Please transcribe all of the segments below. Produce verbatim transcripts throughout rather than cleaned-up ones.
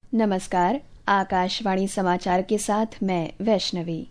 नमस्कार, आकाशवाणी समाचार के साथ मैं वैष्णवी।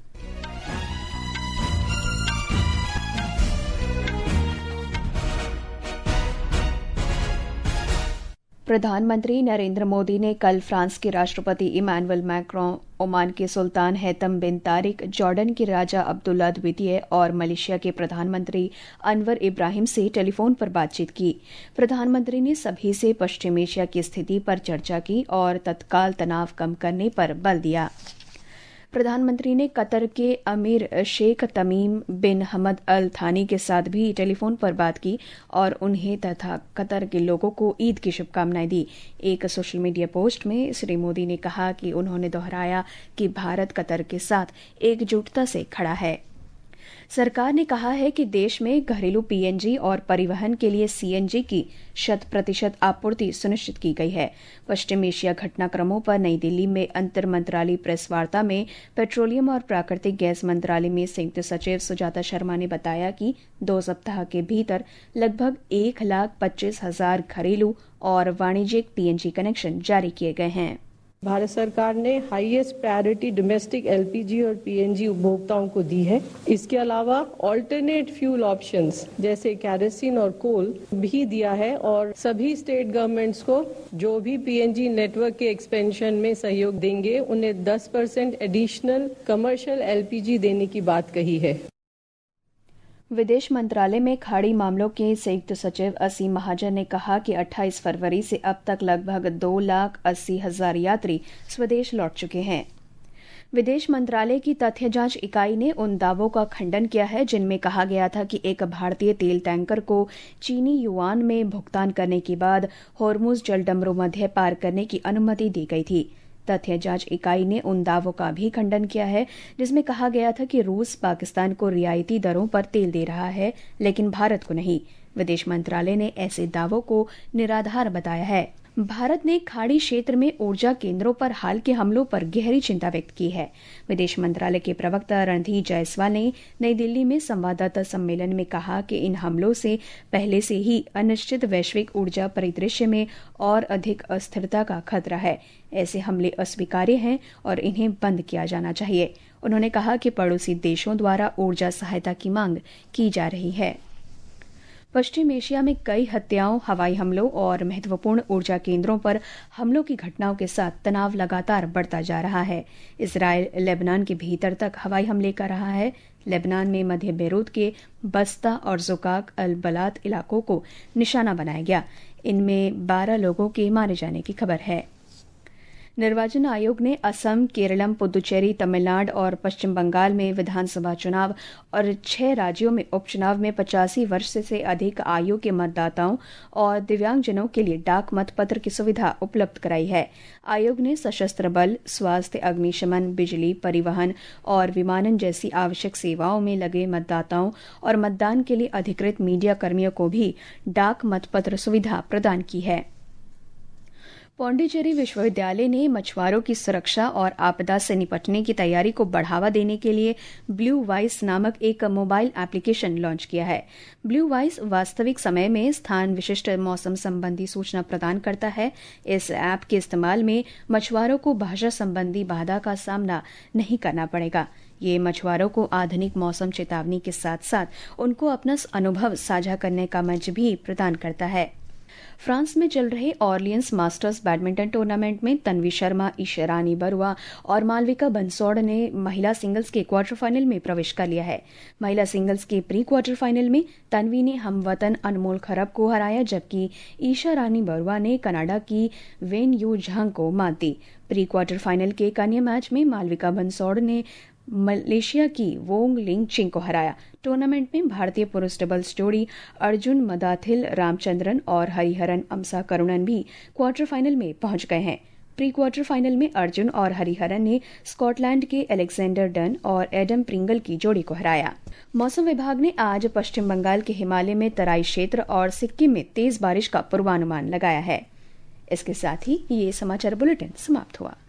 प्रधानमंत्री नरेंद्र मोदी ने कल फ्रांस के राष्ट्रपति इमैनुअल मैक्रों, ओमान के सुल्तान हैतम बिन तारिक, जॉर्डन के राजा अब्दुल्ला द्वितीय और मलेशिया के प्रधानमंत्री अनवर इब्राहिम से टेलीफोन पर बातचीत की। प्रधानमंत्री ने सभी से पश्चिम एशिया की स्थिति पर चर्चा की और तत्काल तनाव कम करने पर बल दिया। प्रधानमंत्री ने कतर के अमीर शेख तमीम बिन हमद अल थानी के साथ भी टेलीफोन पर बात की और उन्हें तथा कतर के लोगों को ईद की शुभकामनाएं दी। एक सोशल मीडिया पोस्ट में श्री मोदी ने कहा कि उन्होंने दोहराया कि भारत कतर के साथ एकजुटता से खड़ा है। सरकार ने कहा है कि देश में घरेलू पीएनजी और परिवहन के लिए सीएनजी की शत प्रतिशत आपूर्ति सुनिश्चित की गई है। पश्चिम एशिया घटनाक्रमों पर नई दिल्ली में अंतर मंत्रालय प्रेस वार्ता में पेट्रोलियम और प्राकृतिक गैस मंत्रालय में संयुक्त सचिव सुजाता शर्मा ने बताया कि दो सप्ताह के भीतर लगभग एक लाख पच्चीस हजार घरेलू और वाणिज्यिक पीएनजी कनेक्शन जारी किए गए हैं। भारत सरकार ने हाईएस्ट प्रायोरिटी डोमेस्टिक एलपीजी और पीएनजी उपभोक्ताओं को दी है। इसके अलावा ऑल्टरनेट फ्यूल ऑप्शंस जैसे कैरोसिन और कोल भी दिया है और सभी स्टेट गवर्नमेंट्स को जो भी पीएनजी नेटवर्क के एक्सपेंशन में सहयोग देंगे उन्हें दस परसेंट एडिशनल कमर्शियल एलपीजी देने की बात कही है। विदेश मंत्रालय में खाड़ी मामलों के संयुक्त सचिव असीम महाजन ने कहा कि अट्ठाईस फरवरी से अब तक लगभग दो लाख अस्सी हजार यात्री स्वदेश लौट चुके हैं। विदेश मंत्रालय की तथ्य जांच इकाई ने उन दावों का खंडन किया है जिनमें कहा गया था कि एक भारतीय तेल टैंकर को चीनी युआन में भुगतान करने के बाद होर्मुज जलडमरू मध्य पार करने की अनुमति दी गई थी। तथ्य जांच इकाई ने उन दावों का भी खंडन किया है जिसमें कहा गया था कि रूस पाकिस्तान को रियायती दरों पर तेल दे रहा है लेकिन भारत को नहीं। विदेश मंत्रालय ने ऐसे दावों को निराधार बताया है। भारत ने खाड़ी क्षेत्र में ऊर्जा केंद्रों पर हाल के हमलों पर गहरी चिंता व्यक्त की है। विदेश मंत्रालय के प्रवक्ता रणधीर जायसवाल ने नई दिल्ली में संवाददाता सम्मेलन में कहा कि इन हमलों से पहले से ही अनिश्चित वैश्विक ऊर्जा परिदृश्य में और अधिक अस्थिरता का खतरा है। ऐसे हमले अस्वीकार्य हैं और इन्हें बंद किया जाना चाहिए। उन्होंने कहा कि पड़ोसी देशों द्वारा ऊर्जा सहायता की मांग की जा रही है। पश्चिम एशिया में कई हत्याओं, हवाई हमलों और महत्वपूर्ण ऊर्जा केंद्रों पर हमलों की घटनाओं के साथ तनाव लगातार बढ़ता जा रहा है। इजरायल लेबनान के भीतर तक हवाई हमले कर रहा है। लेबनान में मध्य बेरूत के बस्ता और जुकाक अल बलात इलाकों को निशाना बनाया गया। इनमें बारह लोगों के मारे जाने की खबर है। निर्वाचन आयोग ने असम, केरलम, पुदुचेरी, तमिलनाडु और पश्चिम बंगाल में विधानसभा चुनाव और छह राज्यों में उपचुनाव में पचासी वर्ष से अधिक आयु के मतदाताओं और दिव्यांगजनों के लिए डाक मतपत्र की सुविधा उपलब्ध कराई है। आयोग ने सशस्त्र बल, स्वास्थ्य, अग्निशमन, बिजली, परिवहन और विमानन जैसी आवश्यक सेवाओं में लगे मतदाताओं और मतदान के लिए अधिकृत मीडिया कर्मियों को भी डाक मतपत्र सुविधा प्रदान की है। पौंडीचेरी विश्वविद्यालय ने मछुआरों की सुरक्षा और आपदा से निपटने की तैयारी को बढ़ावा देने के लिए ब्लू वाइस नामक एक मोबाइल एप्लीकेशन लॉन्च किया है। ब्लू वाइस वास्तविक समय में स्थान विशिष्ट मौसम संबंधी सूचना प्रदान करता है। इस ऐप के इस्तेमाल में मछुआरों को भाषा संबंधी बाधा का सामना नहीं करना पड़ेगा। ये मछुआरों को आधुनिक मौसम चेतावनी के साथ साथ उनको अपना अनुभव साझा करने का मंच भी प्रदान करता है। फ्रांस में चल रहे ऑरलियंस मास्टर्स बैडमिंटन टूर्नामेंट में तन्वी शर्मा, ईशारानी बरुआ और मालविका बंसोड़ ने महिला सिंगल्स के क्वार्टर फाइनल में प्रवेश कर लिया है। महिला सिंगल्स के प्री क्वार्टर फाइनल में तन्वी ने हमवतन अनमोल खरब को हराया जबकि ईशारानी बरुआ ने कनाडा की वेन यू झांग को मात दी। प्री क्वार्टर फाइनल के कन्या मैच में मालविका बंसोड़ ने मलेशिया की वोंग लिंग चिंग को हराया। टूर्नामेंट में भारतीय पुरुष डबल्स जोड़ी अर्जुन मदाथिल रामचंद्रन और हरिहरन अमसा करुणन भी क्वार्टर फाइनल में पहुंच गए हैं। प्री क्वार्टर फाइनल में अर्जुन और हरिहरन ने स्कॉटलैंड के अलेक्जेंडर डन और एडम प्रिंगल की जोड़ी को हराया। मौसम विभाग ने आज पश्चिम बंगाल के हिमालय में तराई क्षेत्र और सिक्किम में तेज बारिश का पूर्वानुमान लगाया है। इसके साथ ही ये समाचार बुलेटिन समाप्त हुआ।